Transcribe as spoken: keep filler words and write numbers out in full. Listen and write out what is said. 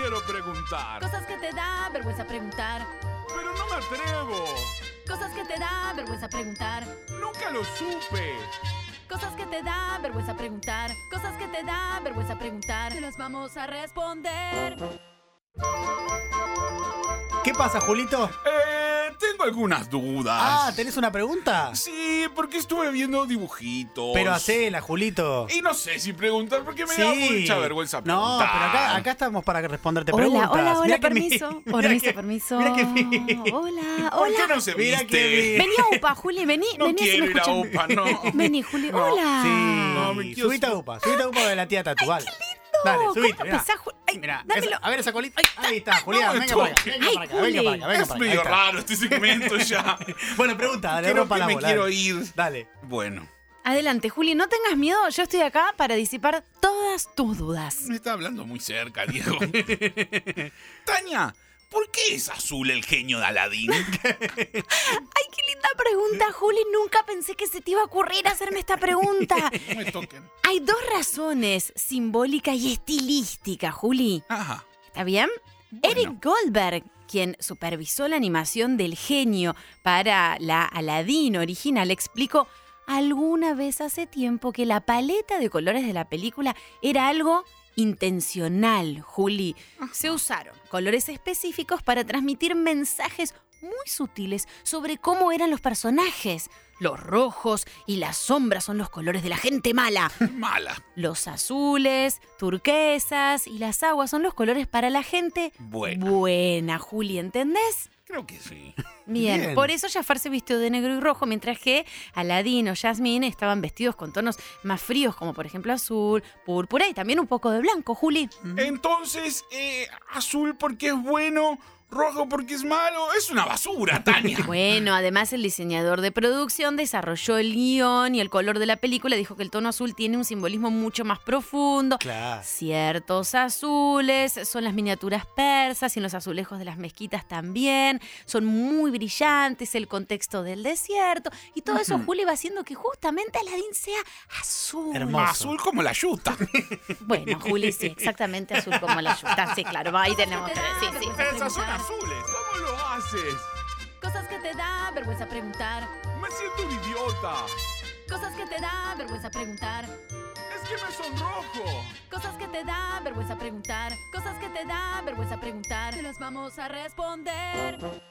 quiero preguntar. Cosas que te da vergüenza preguntar. Pero no me atrevo. Cosas que te da vergüenza preguntar. Nunca lo supe. Cosas que te da vergüenza preguntar. Cosas que te da vergüenza preguntar. Te las vamos a responder. ¿Qué pasa, Julito? Eh, tengo algunas dudas. Ah, ¿tenés una pregunta? Sí, porque estuve viendo dibujitos. Pero hacela, Julito. Y no sé si preguntar porque me Sí. da mucha vergüenza No, preguntar. pero acá, acá estamos para responderte Hola, preguntas. hola, hola, Mirá que permiso. mi- Permiso, mirá que- permiso. Mirá que mi- Hola, ¿Por qué hola. no se Mirá viste? que Vení a UPA, Juli, vení. No vení, si quiero me ir a escuchan. UPA, no. Vení, Juli, No. hola. Sí, No, me quiero subite a UPA, subite a UPA de la tía Tatu, vale. No, Dale, subite, ¿cómo mirá. empezás, Juli? Ay, Mirá, dámelo. esa- a ver esa colita. Ahí está, Julián, no, venga esto- para acá, venga Ay, para acá, venga Juli. para acá, venga Es para acá. medio ahí está. raro este segmento ya. Bueno, pregunta, dale, Creo rompa que la me bola. quiero dale. ir. Dale. Bueno, Adelante, Juli, no tengas miedo. Yo estoy acá para disipar todas tus dudas. me está hablando muy cerca, Diego. Tania, ¿por qué es azul el genio de Aladín? Ay, qué linda pregunta, Juli. Nunca pensé que se te iba a ocurrir hacerme esta pregunta. No me toquen. Hay dos razones, simbólica y estilística, Juli. Ajá. ¿Está bien? Bueno. Eric Goldberg, quien supervisó la animación del genio para la Aladdin original, explicó alguna vez hace tiempo que la paleta de colores de la película era algo intencional, Juli. Se usaron colores específicos para transmitir mensajes muy sutiles sobre cómo eran los personajes. Los rojos y las sombras son los colores de la gente mala. Mala. Los azules, turquesas y las aguas son los colores para la gente Buena. buena, Juli, ¿entendés? Creo que sí. Bien, Bien. por eso Jafar se vistió de negro y rojo, mientras que Aladín o Jasmine estaban vestidos con tonos más fríos, como por ejemplo azul, púrpura y también un poco de blanco, Juli. Entonces, eh, azul porque es bueno, rojo porque es malo. Es una basura, Tania. Bueno, además el diseñador de producción desarrolló el guión y el color de la película. Dijo que el tono azul tiene un simbolismo mucho más profundo. Claro. Ciertos azules son las miniaturas persas y los azulejos de las mezquitas también. Son muy brillantes, el contexto del desierto. Y todo eso, Juli, va haciendo que justamente Aladín sea azul. Hermoso. Azul como la yuta. Bueno, Juli, sí, exactamente azul como la yuta. Sí, claro, ahí tenemos que sí, sí. Esas son azules. ¿Cómo lo haces? Cosas que te da vergüenza preguntar. Me siento un idiota. Cosas que te da vergüenza preguntar. Es que me sonrojo. Cosas que te da vergüenza preguntar. Cosas que te da vergüenza preguntar. Te las vamos a responder.